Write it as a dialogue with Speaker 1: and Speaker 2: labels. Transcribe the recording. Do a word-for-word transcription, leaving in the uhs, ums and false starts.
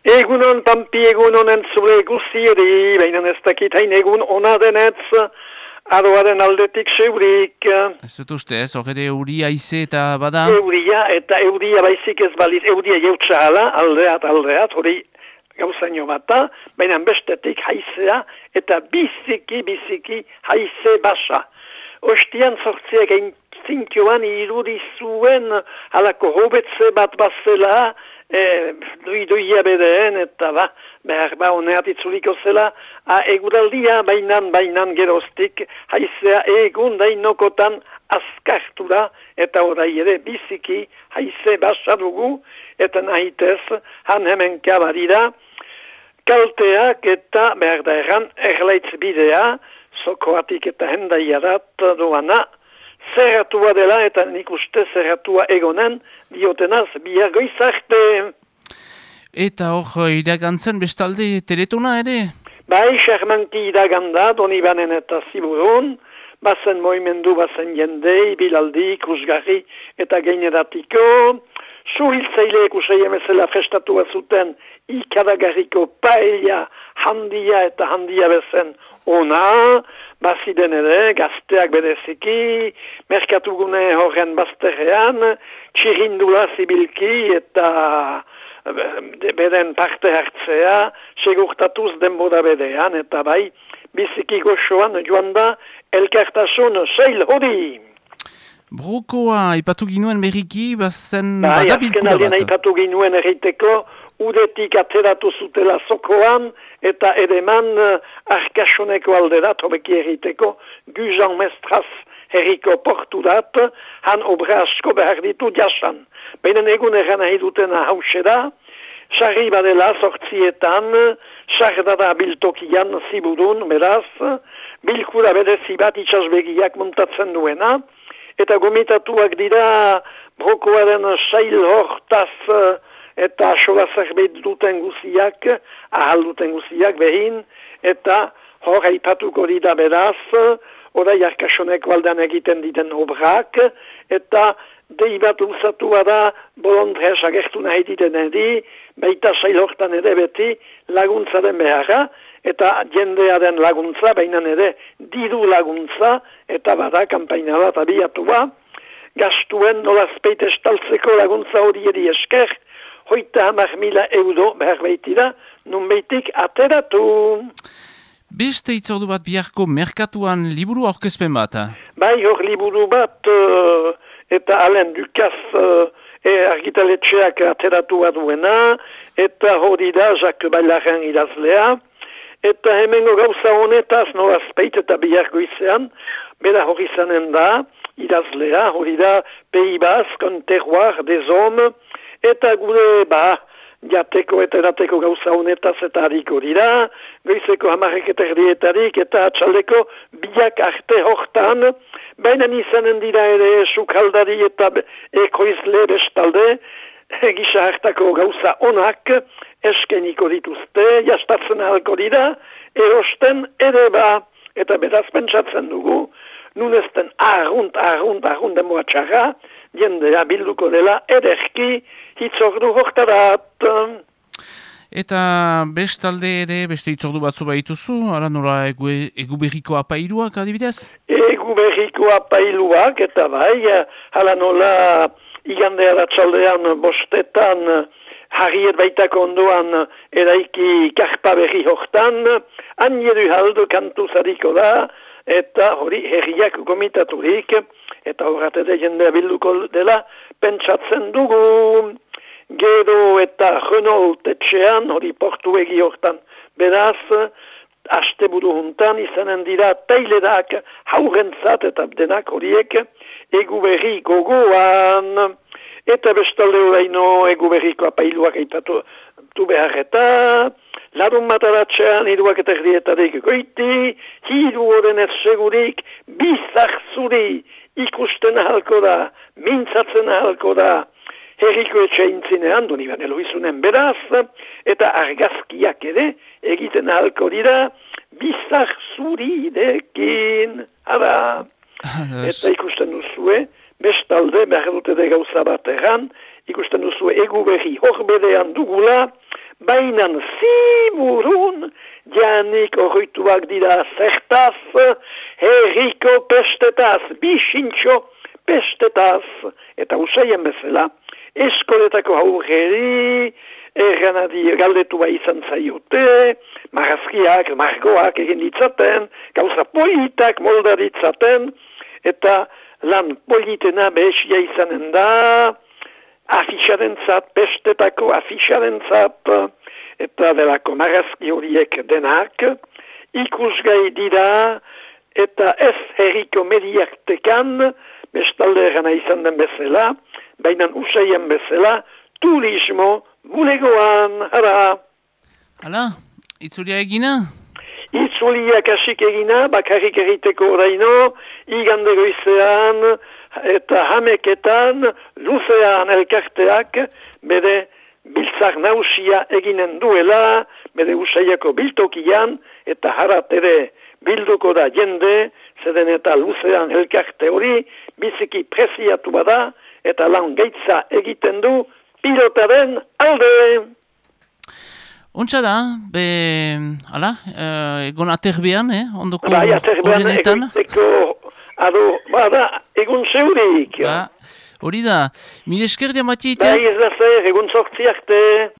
Speaker 1: Egunon, Pampi, egunon entzule guztieri, baina ez dakit hain egun ona denetz, aroaren aldetik seurik.
Speaker 2: Ez dut uste ez, horre euria ize eta bada?
Speaker 1: Euria, eta euria baizik ez baliz, euria jeutsa hala, aldeat, aldeat, hori gauzaino bata, baina bestetik haizea, eta biziki, biziki haize basa. Ostian sortziak egin zinkioan irudi zuen halako hobetze bat bazela, e, dui-duia bedeen, eta ba, behar ba honeat itzuliko zela, a eguraldia bainan, bainan geroztik, haizea egun dainokotan azkartura, eta orai ere biziki haize basa dugu, eta nahitez, han hemen kabarira, kalteak eta behar da erran erlaitz bidea, Sokoatik eta hendaiarat doana, zerratua dela eta nik uste zerratua egonen, diotenaz bihar goizarte.
Speaker 2: Eta hor iragantzen bestalde teletona ere?
Speaker 1: Bai, xermanki iraganda, doni banen eta ziburun, bazen moimendu, bazen jende, bilaldi, ikusgarri eta gaineratiko, suhiltzaileek usai emezela festatu bazuten ikadagarriko paella handia eta handia bezen ona, baziden ere, gazteak bereziki, merkatugune horren bazterrean, txirindula zibilki eta beren parte hartzea, segurtatuz denbora bedean, eta bai, biziki goxoan joan da, elkartasun seil hori.
Speaker 2: Brokoa ipatu ginuen berriki, bazen
Speaker 1: bai,
Speaker 2: badabilkura bat.
Speaker 1: Bai, azken ipatu ginuen erriteko, udetik ateratu zutela zokoan, eta edeman uh, arkasoneko alderat, hobeki erriteko, Guzan Mestraz herriko porturat, han obra asko behar ditu jasan. Baina egun erran nahi dutena hause da, sarri badela sortzietan, sardada biltokian ziburun, beraz, bilkura berezi bat itxasbegiak montatzen duena, eta gomitatuak dira brokoaren sail hortaz, eta asola zerbait duten guziak, ahal duten guziak behin, eta hor haipatuko dira beraz, orai arkasoneko aldean egiten diten obrak, eta dei bat usatua da bolondrez agertu nahi diten edi, baita sail hortan ere beti laguntzaren beharra, eta jendearen laguntza, baina ere diru laguntza, eta bada kampaina bat abiatua, gastuen nolazpeit estaltzeko laguntza hori edi esker, hoita hamar mila euro behar baitira, nun baitik ateratu.
Speaker 2: Beste itzordu bat biharko merkatuan liburu aurkezpen bat?
Speaker 1: Bai, hor liburu bat, uh, eta Alain Ducasse uh, e, argitaletxeak ateratua duena, eta hori da Jacques Bailaren idazlea, eta hemengo gauza honetaz nolazpeit eta biharko izan, bera hori izanen da, idazlea, hori da Pays Basque, un terroir des hommes, eta gure, ba, jateko eta erateko gauza honetaz eta hariko dira, goizeko hamarek eta erdietarik eta atxaldeko biak arte hortan, baina izanen dira ere sukaldari eta ekoizle bestalde, gisa hartako gauza onak, eskeniko dituzte, jastatzen ahalko dira, erosten ere ba, eta beraz pentsatzen dugu, nun ezten argunt, argunt, argunt demoa txarra, jendea bilduko dela ederki hitzordu hortarat.
Speaker 2: Eta bestalde ere, beste hitzordu batzu baituzu, ara nora egu, egu berriko apailuak adibidez? Egu
Speaker 1: berriko apailuak, eta bai, hala nola igandea ratxaldean bostetan, harriet baitako ondoan eraiki karpa berri hortan, aniedu haldo kantu zariko da, eta hori herriak gomitaturik, eta horretede jendea bilduko dela, pentsatzen dugu. Gero eta Renault etxean, hori portuegi hortan, beraz, aste buru juntan, izanen dira tailerak haurentzat eta denak horiek, egu berri gogoan, eta bestalde horreino egu berriko apailuak aipatu behar eta, larun mataratxean hiruak eta erdietarik goiti, hiru horren ez segurik, bizar zuri ikusten ahalko da, mintzatzen ahalko da, herriko etxeintzinean, doni ban eloizunen beraz, eta argazkiak ere egiten ahalko dira, bizar zuri dekin, ara, eta ikusten duzue, bestalde behar dute de gauza bat erran, ikusten duzue egu berri hor bedean dugula, bainan ziburun, janik horrituak dira zertaz, herriko pestetaz, bisintxo pestetaz, eta usaien bezala, eskoletako aurreri, erganadi galdetu bai izan zaiote, marazkiak, margoak egin ditzaten, gauza politak molda ditzaten, eta lan politena behesia izanen da, afixarentzat, pestetako afixarentzat, eta delako marazki horiek denak, ikusgai dira, eta ez herriko mediaktekan, bestalde erana izan den bezala, baina usaien bezala, turismo bulegoan, ara.
Speaker 2: Hala, itzulia egina?
Speaker 1: Itzulia kasik egina, bakarrik egiteko oraino, igande goizean, eta hameketan, luzean elkarteak, bere biltzak nausia eginen duela, bere usaiako biltokian, eta harat ere bilduko da jende, zeden eta luzean elkarte hori, biziki preziatu bada, eta lan gaitza egiten du, pilotaren alde.
Speaker 2: Untsa da, be, ala, uh, egon aterbean, eh, ondoko
Speaker 1: bai, aterbean egoiteko, ado, bada, egun zeurik.
Speaker 2: Ba, hori da, mire esker diamatik, eh?
Speaker 1: Bai, ez da zer, egun sortziakte.